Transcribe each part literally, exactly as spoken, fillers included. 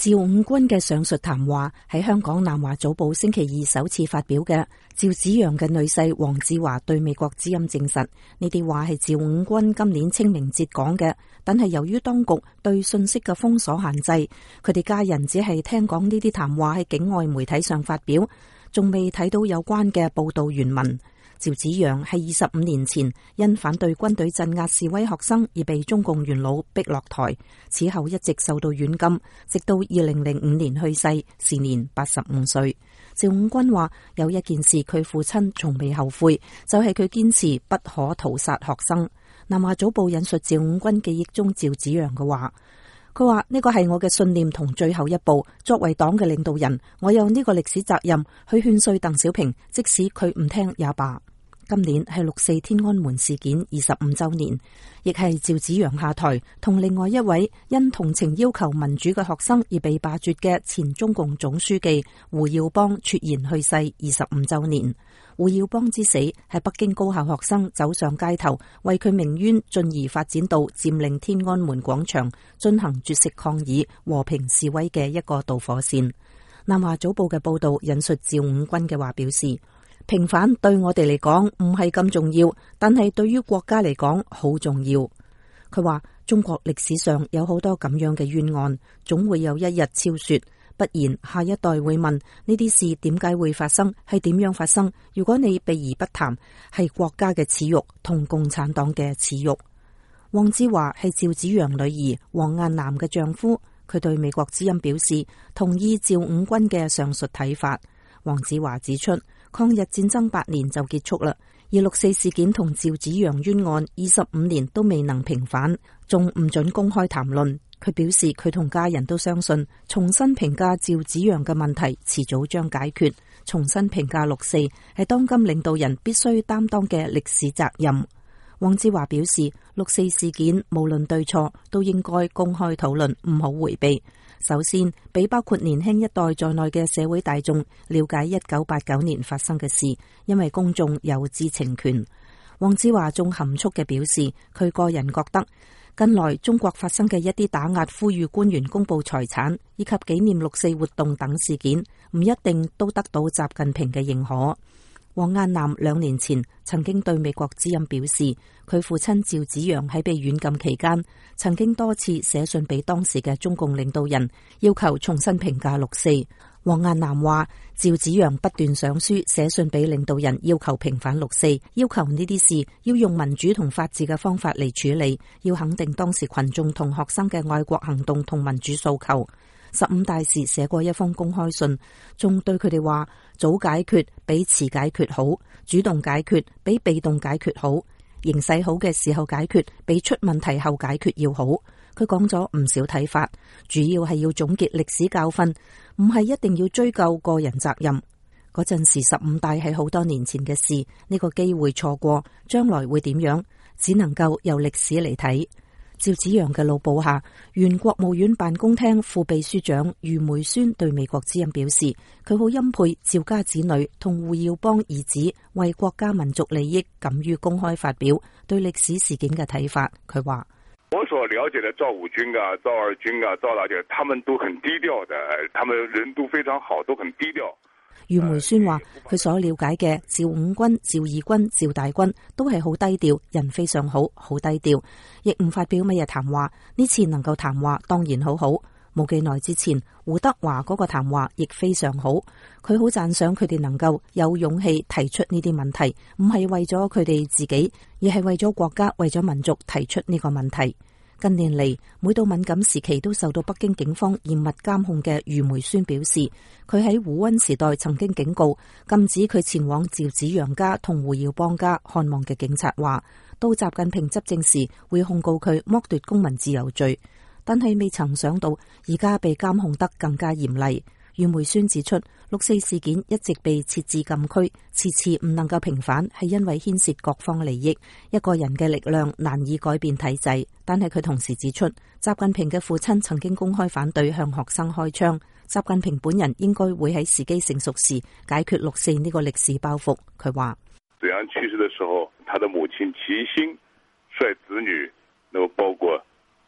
趙五軍嘅上述談話喺香港南華早報星期二首次發表嘅。趙紫陽嘅女婿黃志華對美國之音證實，呢啲話係趙五軍今年清明節講嘅，但係由於當局對信息嘅封鎖限制，佢哋家人只係聽講呢啲談話喺境外媒體上發表，仲未睇到有關嘅報道原文。趙紫陽係二十五年前因反對軍隊鎮壓示威學生而被中共元老逼落台，此後一直受到軟禁，直到二零零五年去世，時年八十五歲。趙五軍話有一件事佢父親從未後悔，就係佢堅持不可屠殺學生。南華早報引述趙五軍記憶中趙紫陽嘅話，佢話呢個係我嘅信念同最後一步，作為黨嘅領導人，我有呢個歷史責任去勸說鄧小平，即使佢唔聽也罷。今年係六四天安門事件二十五周年，亦係趙紫陽下台同另外一位因同情要求民主嘅學生而被罷黜嘅前中共總書記胡耀邦猝然去世二十五周年。胡耀邦之死係北京高校學生走上街頭為佢鳴冤，進而發展到佔領天安門廣場進行絕食抗議、和平示威嘅一個導火線。南華早報嘅報道引述趙五軍嘅話表示，平反對我哋嚟講唔係咁重要，但係對於國家嚟講好重要。佢話中國歷史上有好多咁樣嘅冤案，總會有一日昭雪，不然下一代會問呢啲事點解會發生，係點樣發生。如果你避而不談，係國家嘅恥辱同共產黨嘅恥辱。黃志華係趙紫陽女兒黃雁南嘅丈夫，佢對美國之音表示同意趙五軍嘅上述睇法。黃志華指出，抗日戰爭八年就結束啦，而六四事件同趙紫陽冤案二十五年都未能平反，仲唔准公開談論。佢表示佢同家人都相信，重新評價趙紫陽嘅問題遲早將解決，重新評價六四係當今領導人必須擔當嘅歷史責任。黃志華表示，六四事件無論對錯都應該公開討論，唔好迴避。首先，俾包括年輕一代在內嘅社會大眾了解一九八九年發生嘅事，因為公眾有知情權。黃志華仲含蓄嘅表示，佢個人覺得近來中國發生嘅一啲打壓呼籲官員公布財產以及紀念六四活動等事件，唔一定都得到習近平嘅認可。黃雁南兩年前曾經對美國之音表示，佢父親趙紫陽喺被軟禁期間，曾經多次寫信俾當時嘅中共領導人，要求重新評價六四。黃雁南話，趙紫陽不斷上書寫信俾領導人，要求平反六四，要求呢啲事要用民主同法治嘅方法嚟處理，要肯定當時群眾同學生嘅愛國行動同民主訴求。十五大時寫過一封公開信，仲對佢哋話，早解決比遲解決好，主動解決比被動解決好，形勢好嘅時候解決比出問題後解決要好。佢講咗唔少睇法，主要係要總結歷史教訓，唔係一定要追究個人責任。嗰陣時十五大係好多年前嘅事，呢個機會錯過，將來會點樣，只能夠由歷史嚟睇。趙紫陽嘅老部下原國務院辦公廳副秘書長余梅宣對美國之音表示，佢好欽佩趙家子女同胡耀邦兒子為國家民族利益敢於公開發表對歷史事件嘅睇法。佢話： 我所了解的趙五軍啊、趙二軍啊、趙大姐，他們都很低調的，他們人都非常好，都很低調。 余梅宣話，佢所了解嘅趙五軍、趙二軍、趙大軍都係好低調，人非常好，好低調，亦唔發表乜嘢談話。呢次能夠談話，當然好好。冇幾耐之前，胡德華嗰個談話亦非常好。佢好讚賞佢哋能夠有勇氣提出呢啲問題，唔係為咗佢哋自己，而係為咗國家、為咗民族提出呢個問題。近年嚟，每到敏感時期都受到北京警方嚴密監控嘅余梅宣表示，佢喺胡溫時代曾經警告，禁止佢前往趙紫陽家同胡耀邦家看望嘅警察話，到習近平執政時會控告佢剝奪公民自由罪，但係未曾想到而家被監控得更加嚴厲。余梅宣指出，六四事件一直被設置禁區，遲遲唔能夠平反，係因為牽涉各方利益，一個人嘅力量難以改變體制。但係佢同時指出，習近平嘅父親曾經公開反對向學生開槍，習近平本人應該會喺時機成熟時解決六四呢個歷史包袱。佢話： 子陽去世嘅時候，他的母親齊心率子女，那麼包括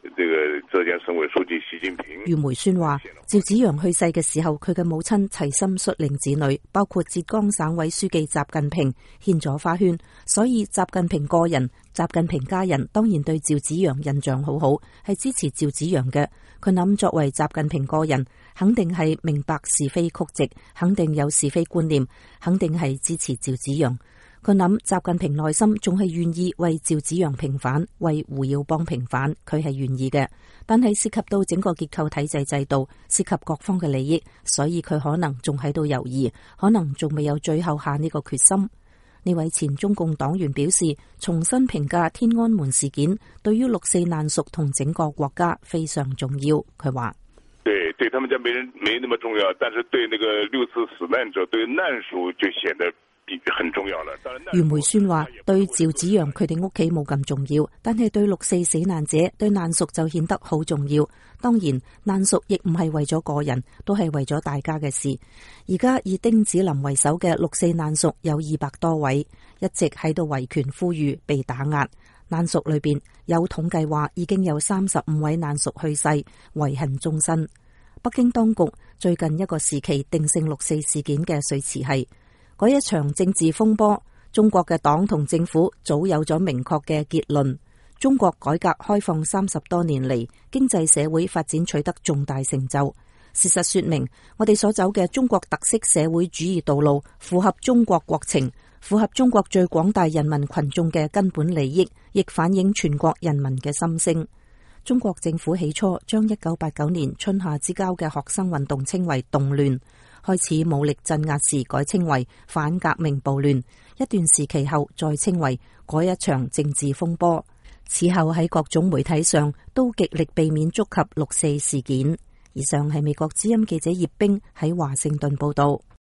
這個浙江省委書記習近平。 余梅宣話，趙紫陽去世嘅時候，佢嘅母親齊心率領子女，包括浙江省委書記習近平獻咗花圈，所以習近平個人、習近平家人當然對趙紫陽印象好好，係支持趙紫陽嘅。佢諗作為習近平個人，肯定係明白是非曲直，肯定有是非觀念，肯定係支持趙紫陽。佢諗習近平內心仲係願意為趙紫陽平反，為胡耀邦平反，佢係願意嘅。但係涉及到整個結構體制制度，涉及各方嘅利益，所以佢可能仲喺度猶豫，可能仲未有最後下呢個決心。呢位前中共黨員表示，重新評價天安門事件對於六四難屬同整個國家非常重要。佢話： 對，對他們家沒人沒那麼重要，但是對那個六四死難者對難屬就顯得很重要了。 余梅宣話，對趙紫陽佢哋屋企冇咁重要，但係對六四死難者、對難屬就顯得好重要。當然，難屬亦唔係為咗個人，都係為咗大家嘅事。而家以丁子霖為首嘅六四難屬有二百多位，一直喺度維權呼籲，被打壓。難屬裏邊有統計話，已經有三十五位難屬去世，遺恨終身。北京當局最近一個時期定性六四事件嘅說辭係：嗰一場政治風波，中國嘅黨同政府早有咗明確嘅結論。中國改革開放三十多年嚟，經濟社會發展取得重大成就。事實說明，我哋所走嘅中國特色社會主義道路，符合中國國情，符合中國最廣大人民群眾嘅根本利益，亦反映全國人民嘅心聲。中國政府起初將一九八九年春夏之交嘅學生運動稱為動亂，開始武力鎮壓時改稱為反革命暴亂，一段時期後再稱為嗰一場政治風波。此後喺各種媒體上都極力避免觸及六四事件。以上係美國之音記者葉冰喺華盛頓報道。